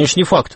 сегодняшний факт.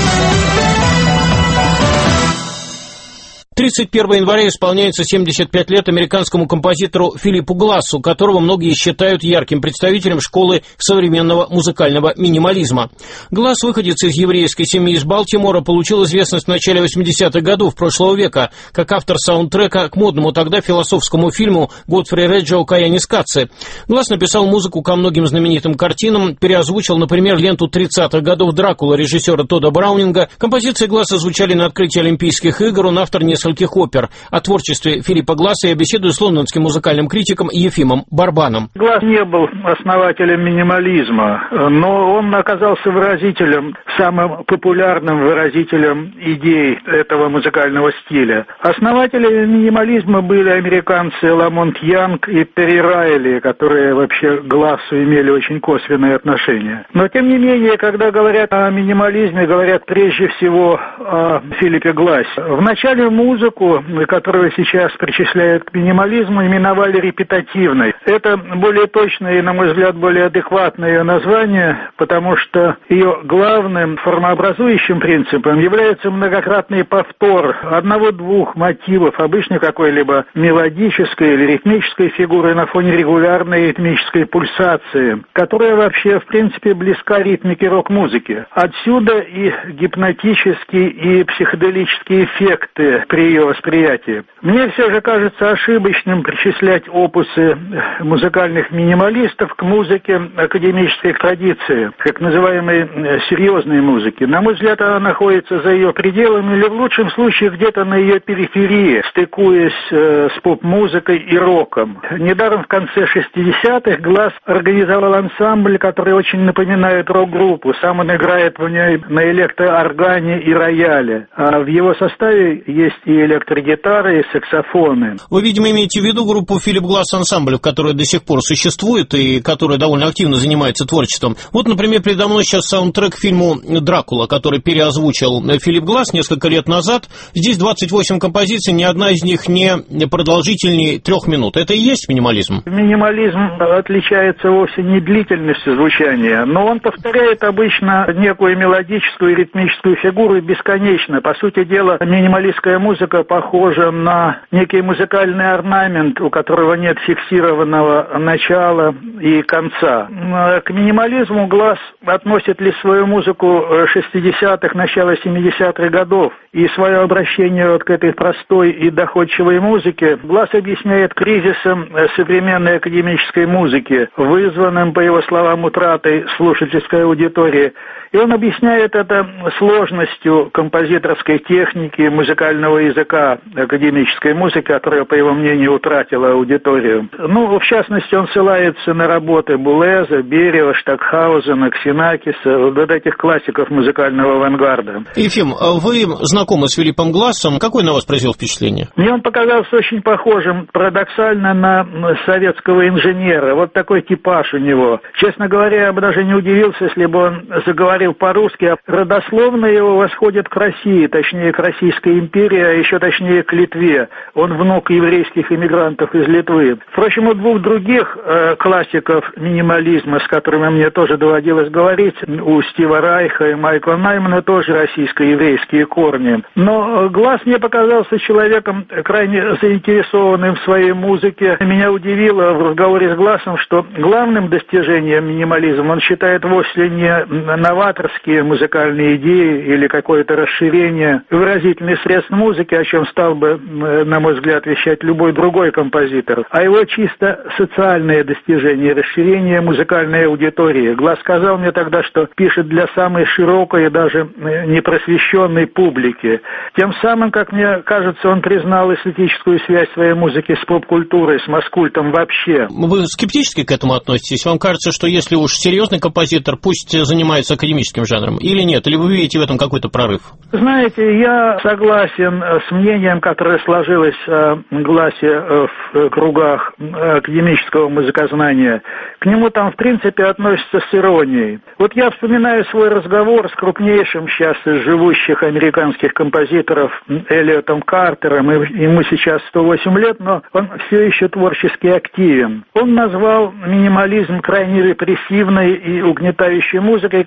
31 января исполняется 75 лет американскому композитору Филиппу Глассу, которого многие считают ярким представителем школы современного музыкального минимализма. Гласс, выходец из еврейской семьи из Балтимора, получил известность в начале 80-х годов прошлого века как автор саундтрека к модному тогда философскому фильму «Годфри Реджио Каянис Катци». Гласс написал музыку ко многим знаменитым картинам, переозвучил, например, ленту 30-х годов «Дракула» режиссера Тодда Браунинга. Композиции Гласса звучали на открытии Олимпийских игр, он автор нескольких опер. О творчестве Филиппа Гласса я беседую с лондонским музыкальным критиком Ефимом Барбаном. Гласс не был основателем минимализма, но он оказался выразителем, самым популярным выразителем идей этого музыкального стиля. Основатели минимализма были американцы Ламонт Янг и Перри Райли, которые вообще к Глассу имели очень косвенное отношение. Но, тем не менее, когда говорят о минимализме, говорят прежде всего о Филиппе Глассе. Вначале музыку, которую сейчас причисляют к минимализму, именовали репетативной. Это более точное и, на мой взгляд, более адекватное ее название, потому что ее главным формообразующим принципом является многократный повтор одного-двух мотивов, обычно какой-либо мелодической или ритмической фигуры на фоне регулярной ритмической пульсации, которая вообще, в принципе, близка ритмике рок-музыки. Отсюда и гипнотические, и психоделические эффекты при ее восприятии. Мне все же кажется ошибочным причислять опусы музыкальных минималистов к музыке академической традиции, как называемой серьезной музыки. На мой взгляд, она находится за ее пределами или в лучшем случае где-то на ее периферии, стыкуясь с поп-музыкой и роком. Недаром в конце 60-х Гласс организовал ансамбль, который очень напоминает рок-группу. Сам он играет в ней на электрооргане и рояле. А в его составе есть и электрогитары, и саксофоны. Вы, видимо, имеете в виду группу Филипп Гласс ансамбль, которая до сих пор существует и которая довольно активно занимается творчеством. Вот, например, передо мной сейчас саундтрек к фильму «Дракула», который переозвучил Филипп Гласс несколько лет назад. Здесь 28 композиций, ни одна из них не продолжительнее 3 минут. Это и есть минимализм? Минимализм отличается вовсе не длительностью звучания, но он повторяет обычно некую мелодическую и ритмическую фигуру бесконечно. По сути дела, минималистская музыка похожа на некий музыкальный орнамент, у которого нет фиксированного начала и конца. К минимализму Гласс относит лишь свою музыку 60-х, начала 70-х годов. И свое обращение к этой простой и доходчивой музыке Гласс объясняет кризисом современной академической музыки, вызванным, по его словам, утратой слушательской аудитории. И он объясняет это сложностью композиторской техники, музыкального языка академической музыки, которая, по его мнению, утратила аудиторию. Ну, в частности, он ссылается на работы Булеза, Бериева, Штокхаузена, Ксенакиса, вот этих классиков музыкального авангарда. Ефим, вы знакомы с Филиппом Глассом. Какое на вас произвел впечатление? Мне он показался очень похожим, парадоксально, на советского инженера. Вот такой типаж у него. Честно говоря, я бы даже не удивился, если бы он заговорил по-русски, а родословно его восходит к России, точнее к Российской империи, а еще точнее к Литве. Он внук еврейских иммигрантов из Литвы. Впрочем, у двух других классиков минимализма, с которыми мне тоже доводилось говорить, у Стива Райха и Майкла Наймана, тоже российско-еврейские корни. Но Гласс мне показался человеком крайне заинтересованным в своей музыке. Меня удивило в разговоре с Глассом, что главным достижением минимализма он считает вовсе не новаторские музыкальные идеи или какое-то расширение выразительных средств музыки, о чем стал бы, на мой взгляд, вещать любой другой композитор, а его чисто социальное достижение, расширение музыкальной аудитории. Гласс сказал мне тогда, что пишет для самой широкой и даже непросвещенной публики. Тем самым, как мне кажется, он признал эстетическую связь своей музыки с поп-культурой, с масс-культом вообще. Вы скептически к этому относитесь? Вам кажется, что если уж серьезный композитор, пусть занимается академическим жанром, или нет? Или вы видите в этом какой-то прорыв? Знаете, я согласен с мнением, которое сложилось о Глассе в кругах академического музыкознания. К нему там, в принципе, относятся с иронией. Вот я вспоминаю свой разговор с крупнейшим сейчас из живущих американских композиторов Эллиотом Картером. Ему сейчас 108 лет, но он все еще творчески активен. Он назвал минимализм крайне репрессивной и угнетающей музыкой, которая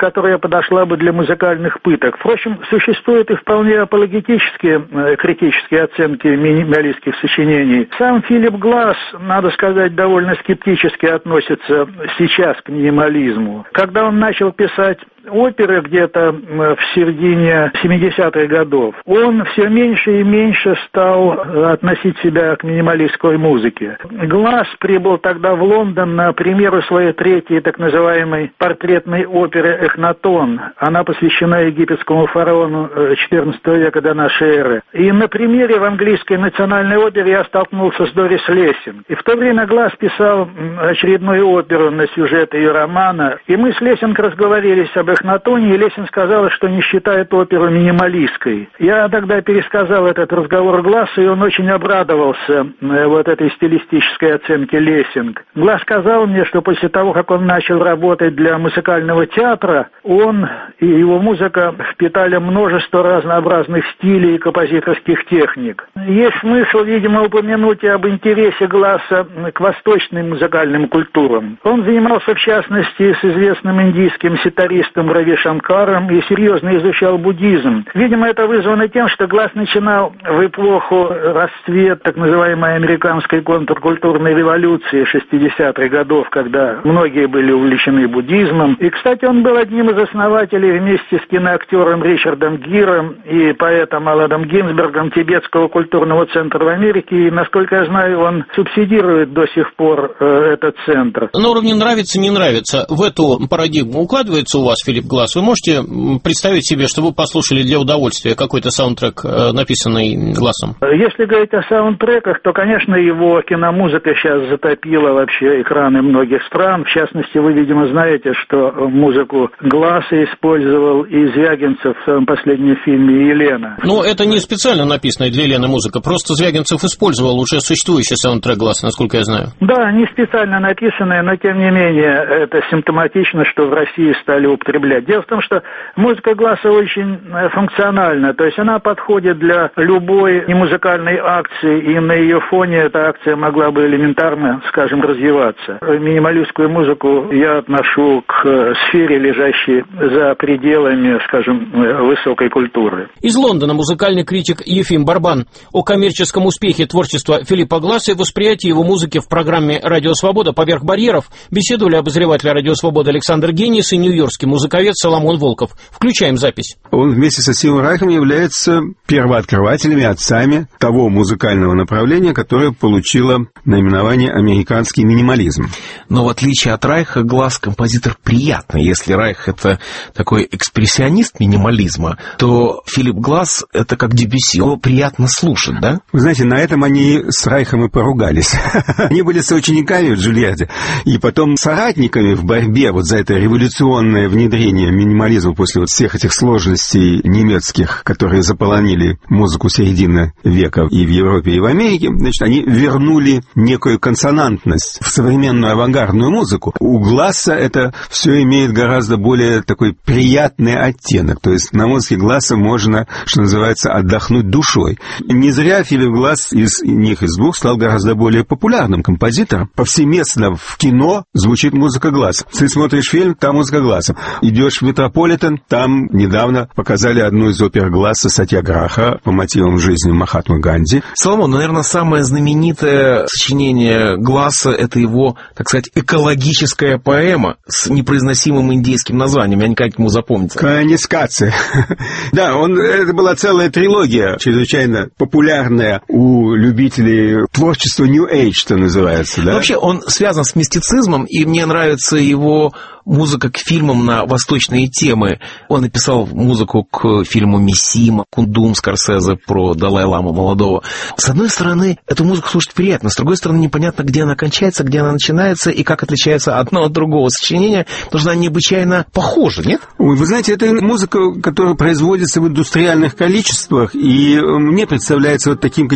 подошла бы для музыкальных пыток. Впрочем, существуют и вполне апологетические, критические оценки минималистских сочинений. Сам Филипп Гласс, надо сказать, довольно скептически относится сейчас к минимализму. Когда он начал писать оперы где-то в середине 70-х годов, он все меньше и меньше стал относить себя к минималистской музыке. Гласс прибыл тогда в Лондон на премьеру своей третьей так называемой портретной оперы «Эхнатон». Она посвящена египетскому фараону XIV века до нашей эры. И на премьере в английской национальной опере я столкнулся с Дорис Лессинг. И в то время Гласс писал очередную оперу на сюжет ее романа. И мы с Лессинг разговорились об Эхнатоне, и Лессинг сказала, что не считает оперу минималистской. Я тогда пересказал этот разговор Глассу, и он очень обрадовался вот этой стилистической оценке Лессинг. Гласс сказал мне, что после того, как он начал работать для музыкального театра, он и его музыка впитали множество разнообразных стилей и композиторских техник. Есть смысл, видимо, упомянуть и об интересе Гласса к восточным музыкальным культурам. Он занимался, в частности, с известным индийским ситаристом Рави Шанкаром и серьезно изучал буддизм. Видимо, это вызвано тем, что Гласс начинал в эпоху расцвет так называемой американской контркультурной революции 60-х годов, когда многие были увлечены буддизмом. И, кстати, он был одним из основателей вместе с киноактером Ричардом Гиром и поэтом Алладом Гинзбергом Тибетского культурного центра в Америке. И, насколько я знаю, он субсидирует до сих пор этот центр. На уровне нравится-не нравится. В эту парадигму укладывается у вас Филипп Гласс? Вы можете представить себе, что вы послушали для удовольствия какой-то саундтрек, написанный Глассом? Если говорить о саундтреках, то, конечно, его киномузыка сейчас затопила вообще экраны многих стран. В частности, вы, видимо, знаете, что музыку Гласса использовал и Звягинцев в своем последнем фильме «Елена». Ну, это не специально написанная для Елены музыка, просто Звягинцев использовал уже существующий саундтрек Гласса, насколько я знаю. Да, не специально написанная, но, тем не менее, это симптоматично, что в России стали употреблять. Дело в том, что музыка Гласса очень функциональна, то есть она подходит для любой немузыкальной акции, и на ее фоне эта акция могла бы элементарно, скажем, развиваться. Минималистскую музыку я отношу к сфере, лежащей за пределами, скажем, высокой культуры. Из Лондона музыкальный критик Ефим Барбан о коммерческом успехе творчества Филиппа Гласса и восприятии его музыки в программе «Радио Свобода. Поверх барьеров» беседовали обозреватель «Радио Свобода» Александр Генис и нью-йоркский музыковед Соломон Волков. Включаем запись. Он вместе со Стивом Райхом является первооткрывателями, отцами того музыкального направления, которое получило наименование «американский минимализм». Но в отличие от Райха, Гласс композитор приятный. Если Райх — это такой экспрессионист минимализма, то Филипп Гласс — это как Дебюсси. Его приятно слушать, да? Вы знаете, на этом они с Райхом и поругались. Они были соучениками в Джульярде, и потом соратниками в борьбе вот за это революционное внедрение минимализма после вот всех этих сложностей немецких, которые заполонили музыку середины века и в Европе, и в Америке. Значит, они вернули некую консонантность в современную авангардную музыку. У Гласса это все имеет гораздо более такой приятный оттенок. То есть на музыке Гласса можно, что называется, отдохнуть душой. Не зря Филипп Гласс из них из двух стал гораздо более популярным композитором. Повсеместно в кино звучит музыка Гласса. Ты смотришь фильм, там музыка Гласса. Идешь в Метрополитен, там недавно показали одну из опер Гласса «Сатьяграха» по мотивам жизни Махатмы Ганди. Соломон, наверное, самое знаменитое сочинение Гласса — это его, так сказать, экологическая поэма с непроизносимым индейским названием. Я никак ему запомнится. Канискация. Да, это была целая трилогия, чрезвычайно популярная у любителей творчества New Age, что называется. Да? Вообще, он связан с мистицизмом, и мне нравится его музыка к фильмам на восточные темы. Он написал музыку к фильму «Мисима», «Кундум» Скорсезе про Далай-ламу молодого. С одной стороны, эту музыку слушать приятно, с другой стороны, непонятно, где она кончается, где она начинается, и как отличается одно от другого сочинения, потому что она необычайно похожа, нет? Ой, вы знаете, это музыка, которая производится в индустриальных количествах, и мне представляется вот таким каким-то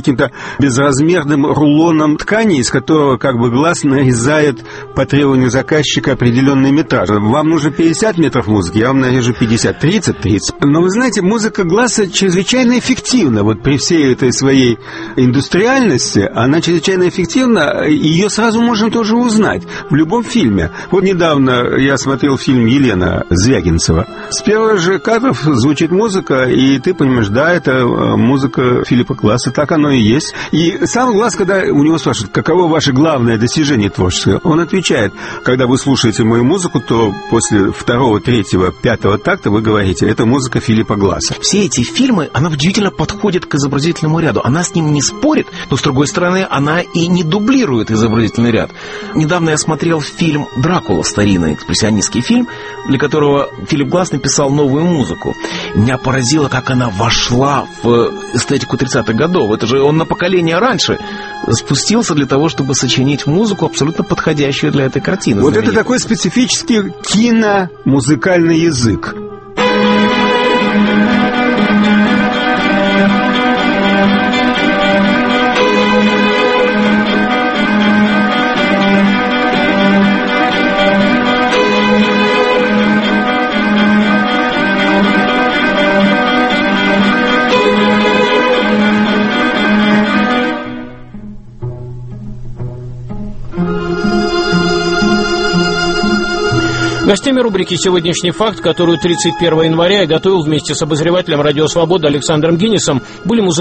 безразмерным рулоном ткани, из которого как бы глаз нарезает по требованию заказчика определенный метраж. Вам нужно 50 метров музыки, я вам нарежу 50, 30. Но вы знаете, музыка гласа чрезвычайно эффективна. Вот при всей этой своей индустриальности она чрезвычайно эффективна, ее сразу можно тоже узнать в любом фильме. Вот недавно я смотрел фильм «Елена» Звягинцева. С первых же кадров звучит музыка, и ты понимаешь, да, это музыка Филиппа Гласса, так оно и есть. И сам Гласс, когда у него спрашивают, каково ваше главное достижение творческое, он отвечает, когда вы слушаете мою музыку, то после 2, 3, 5 такта вы говорите, это музыка Филиппа Гласса. Все эти фильмы, она удивительно подходит к изобразительному ряду. Она с ним не спорит, но, с другой стороны, она и не дублирует изобразительный ряд. Недавно я смотрел фильм «Дракула», старинный экспрессионистский фильм, для которого Филипп Гласс написал новую музыку. Меня поразило, как она вошла в эстетику 30-х годов. Это же он на поколение раньше спустился для того, чтобы сочинить музыку, абсолютно подходящую для этой картины. Вот это такой специфический киномузыкальный язык. Гостями рубрики «Сегодняшний факт», которую 31 января я готовил вместе с обозревателем «Радио Свобода» Александром Гиннисом, были музыканты